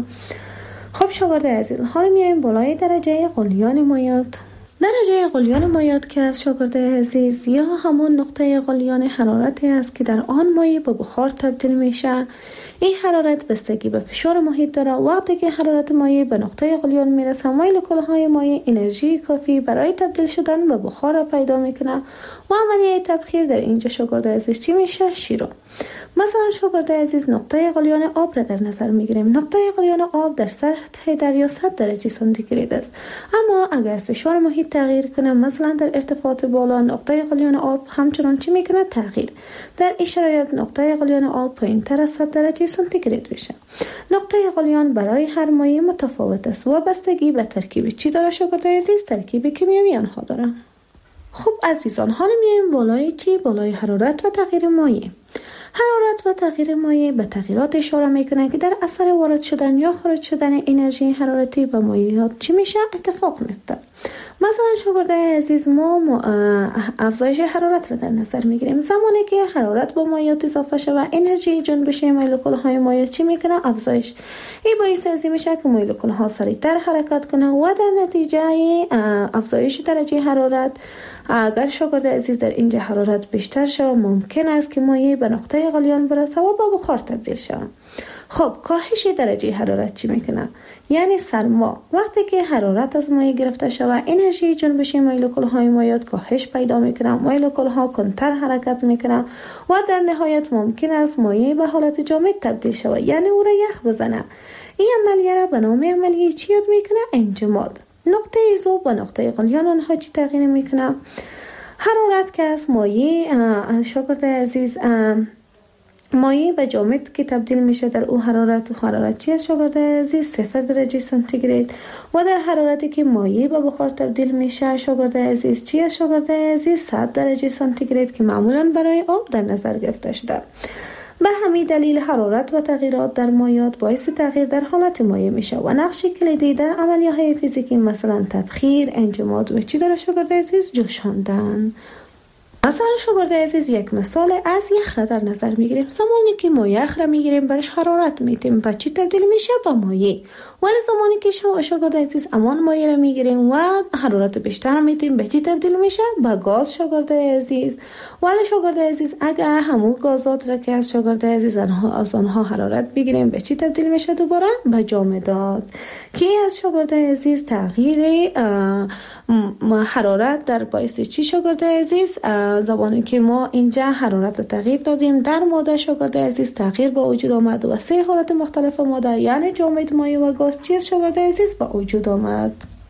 خب شاگرد عزیز حالا میایم بالای درجه غلیان مایعات. درجه غلیان مایعات که از شاگرد عزیز یا همون نقطه غلیان حرارتی است که در آن مایع به بخار تبدیل میشه. این حرارت بستگی به فشار محیط داره. وقتی که حرارت مایع به نقطه غلیان میرسه مولکول های مایع انرژی کافی برای تبدیل شدن به بخار را پیدا میکنه و عملیه تبخیر در اینجا شاگرد عزیز چی میشه؟ شیرو. مثلا شاگرد عزیز نقطه غلیان آب را در نظر میگیریم. نقطه غلیان آب در سطح دریا صد درجه سانتیگراد است، اما اگر فشار محیط تغییر کنه مثلا در ارتفاعات بالا نقطه غلیان آب همچنان چی میکنه؟ تغییر. در این شرایط نقطه غلیان آب پایینتر از صد درجه سانتیگراد میشه. نقطه غلیان برای هر مایع متفاوت است و بستگی به ترکیب چی داره شاگرد عزیز؟ ترکیب کیمیایی آنها داره. خب عزیزان حالا میایم بالای چی؟ بالای حرارت و تغییر مایع. حرارت و تغییر مایع به تغییرات اشاره میکنه که در اثر وارد شدن یا خارج شدن انرژی حرارتی به مایعات چی میشه؟ اتفاق میفته. مثلا شاگرد عزیز ما افزایش حرارت را در نظر میگیریم. زمانی که حرارت با مایعات اضافه شود انرژی جنبشی مولکول های مایع چی میکنه؟ افزایش. این باعث ازی میشه که مولکول ها سریعتر حرکت کنه و در نتیجه افزایش درجه حرارت اگر شاگرد عزیز در اینجا حرارت بیشتر شود ممکن است که مایع به نقطه غلیان برسه و به بخار تبدیل شود. خب کاهش درجه حرارت چی میکنه؟ یعنی سرما. وقتی که حرارت از مایع گرفته شود انرژی جنبشی مولکول های مایعات کاهش پیدا میکنه، مولکول ها کنتر حرکت میکنه و در نهایت ممکن است مایع به حالت جامد تبدیل شود، یعنی او را یخ بزنه. این عملیه را به نام عملیه چی یاد میکنه؟ انجماد. نقطه ذوب و نقطه غلیان آنها چی تغییر میکنه؟ حرارت که از مایع شاگرد عزیز مایع به جامد که تبدیل میشه در او حرارت و حرارت چی شاگرد عزیز؟ صفر درجه سانتیگراد. و در حرارتی که مایع به بخار تبدیل میشه شاگرد عزیز چی شاگرد عزیز؟ صد درجه سانتیگراد که معمولا برای آب در نظر گرفته شده. به همین دلیل حرارت و تغییرات در مایعات باعث تغییر در حالت مایع میشه و نقش کلیدی در عملیه‌های فیزیکی مثلا تبخیر، انجماد و چی داره شاگرد عزیز؟ جوشاندن. مثلا شاگرد عزیز یک مثال از یخ را در نظر میگیریم. زمانی که ما یخ را میگیریم برش حرارت میتیم و چی تبدیل میشه؟ با مایع. ولی زمانی که شاگرد عزیز امان مایع را میگیریم و حرارت بیشتر میتیم به چی تبدیل میشه؟ با گاز شاگرد عزیز. ولی شاگرد عزیز اگر همون گازات را که از شاگرد عزیز از آنها حرارت بگیریم به چی تبدیل میشه؟ دوباره به جامدات. که از شاگرد عزیز تغییر حرارت در باعث چی شاگرد عزیز؟ زمانی که ما اینجا حرارت تغییر دادیم در ماده شاگرد عزیز تغییر با وجود آمد و سه حالت مختلف ماده یعنی جامد، مایع و گاز چی شاگرد عزیز با وجود آمد.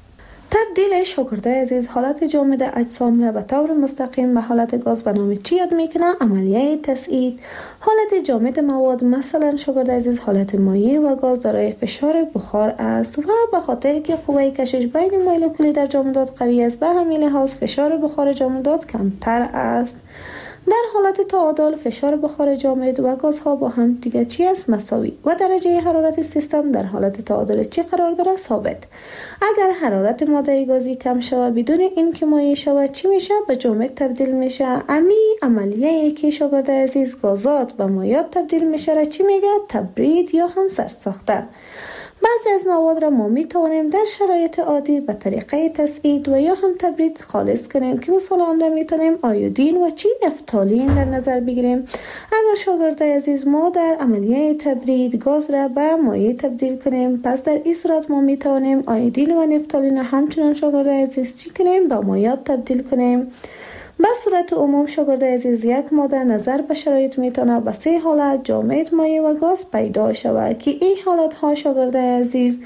تبدیل شاگرد عزیز حالت جامد اجسام را به طور مستقیم به حالت گاز به نام چی یاد میکنه؟ عملیه تسعید. حالت جامد مواد مثلا شاگرد عزیز حالت مایع و گاز دارای فشار بخار است و به خاطر که قوه کشش بین مولکولی در جامدات قوی است به همین لحاظ فشار بخار جامدات کمتر است. در حالت تعادل فشار بخار جامد و گازها با هم دیگه چی است؟ مساوی و درجه حرارت سیستم در حالت تعادل چی قرار داره؟ ثابت. اگر حرارت ماده گازی کم شود بدون این که مایع شود چی میشه؟ به جامد تبدیل میشه. امی عملیه که شاگرد عزیز گازات به مایعات تبدیل میشه را چی میگه؟ تبرید یا هم سرد ساختن. بعضی از مواد را ما می توانیم در شرایط عادی به طریقه تسعید و یا هم تبرید خالص کنیم که مثلا آن را می توانیم آیودین و چی نفتالین در نظر بگیریم. اگر شاگرد عزیز ما در عملیه تبرید گاز را به مایع تبدیل کنیم پس در این صورت ما می توانیم آیودین و نفتالین همچنان شاگرد عزیز چی کنیم؟ به مایعات تبدیل کنیم. به صورت عموم شاگرد عزیز یک ماده نظر به شرایط میتونه به سه حالت جامد، مایع و گاز پیدا شود که این حالت ها شاگرد عزیز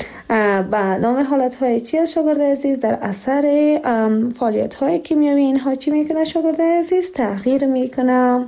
به نام حالت های چی است شاگرد عزیز؟ در اثر فعالیت های کیمیایی اینها چی میکنه شاگرد عزیز؟ تغییر میکنه.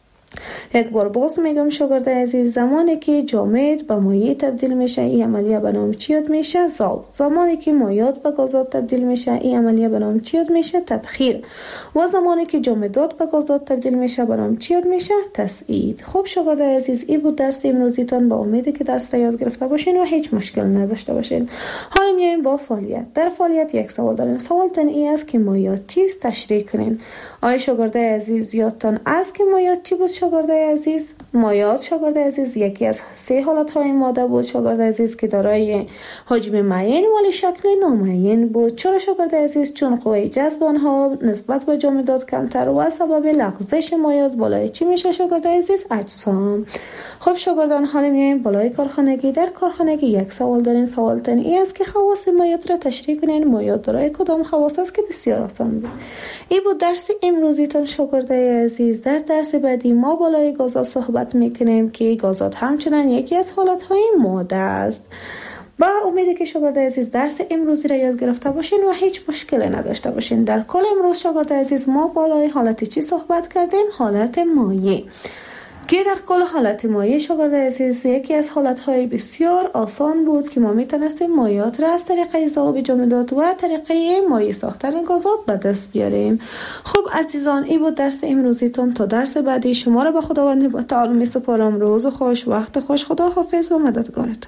یک بار باز میگم شاگرد عزیز زمانی که جامد به مایع تبدیل میشه این عملیه به نام چی یاد میشه؟ ذوب. زمانی که مایعات به گازات تبدیل میشه این عملیه به نام چی یاد میشه؟ تبخیر. و زمانی که جامدات به گازات تبدیل میشه به نام چی یاد میشه؟ تسعید. خب شاگرد عزیز این بود درس امروزیتان. با امیدی که درس را یاد گرفته باشین و هیچ مشکل نداشته باشین. حالا میایم با فعالیت. در فعالیت یک سوال داریم. سوالتون این است که مایعات چیست؟ تشریح کنین. آیا شاگرد عزیز یادتان است که مایعات چی بود شاگرد عزیز؟ مایعات شاگرد عزیز یکی از سه حالت های ماده بود شاگرد عزیز که دارای حجم معین ولی شکل نامعین بود. چرا شاگرد عزیز؟ چون قوه جذب آنها نسبت به جامدات کمتر و سبب لغزش مایعات بالای چی میشه شاگرد عزیز؟ اجسام. خب شاگردان حالا میایم بالای کارخانگی. در کارخانگی یک سوال دارین. سوالتون این است که خواص مایعات را تشریح کنین. مایعات دارای کدام خواص است؟ که بسیار آسان بود. این بود درس امروزیتان شاگرد عزیز. در درس بعدی ما بالای گازات صحبت میکنیم که گازات همچنان یکی از حالتهای ماده است. با امیدی که شاگرد عزیز درس امروزی را یاد گرفته باشین و هیچ مشکلی نداشته باشین. در کل امروز شاگرد عزیز ما بالای حالت چی صحبت کردیم؟ حالت مایع. که در کل حالت مایع شاگرد عزیز یکی از حالتهای بسیار آسان بود که ما میتونستیم مایعات را از طریق ذوب جامدات و طریقه مایع ساختن گازات به دست بیاریم. خب عزیزان این بود درس امروزیتون. تا درس بعدی شما را به خداوند تعالی میسپارم. روز خوش، وقت خوش، خدا حافظ و مددگارتون.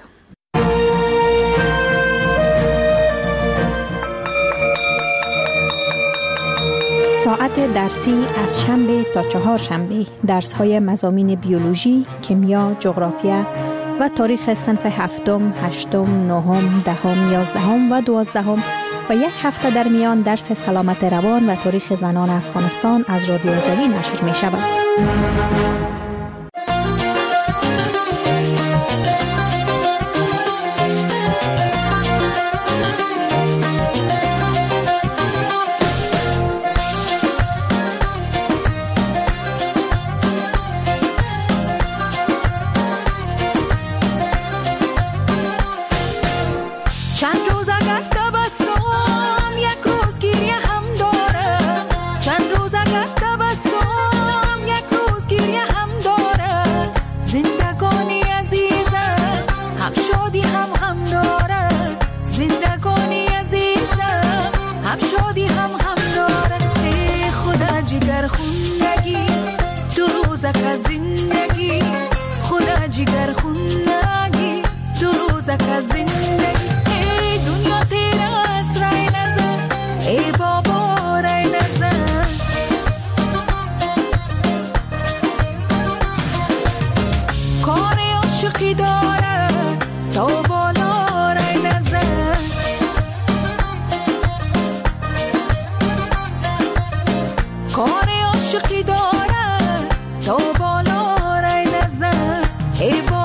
ساعت درسی از شنبه تا چهار شنبه درس های مضامین بیولوژی، کیمیا، جغرافیا و تاریخ صنف هفتم، هشتم، نهم، دهم، یازدهم و دوازدهم و یک هفته در میان درس سلامت روان و تاریخ زنان افغانستان از رادیو آزادی نشر می شود. عاشقی داره تا بالا رای نزن، کار عاشقی داره تا بالا رای نزن. ای